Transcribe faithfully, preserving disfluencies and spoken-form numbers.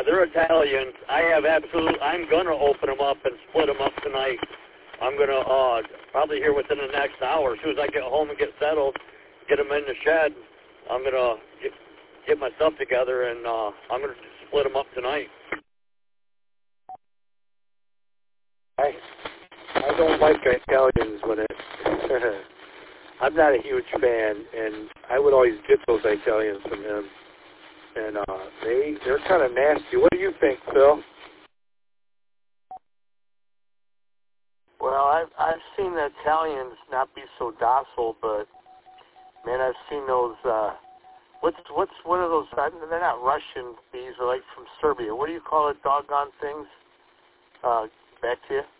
they're Italians. I have absolute. I'm gonna open them up and split them up tonight. I'm gonna uh, probably here within the next hour. As soon as I get home and get settled, get them in the shed. I'm gonna get, get my stuff together and uh, I'm gonna split them up tonight. I I don't like Italians when it. I'm not a huge fan, and I would always get those Italians from him. And uh, they they're kind of nasty. What do you think, Phil? Well, I've I've seen the Italians not be so docile, but man, I've seen those. Uh, what's what's one of those? They're not Russian bees. They're like from Serbia. What do you call it? Doggone things. Uh, back to you.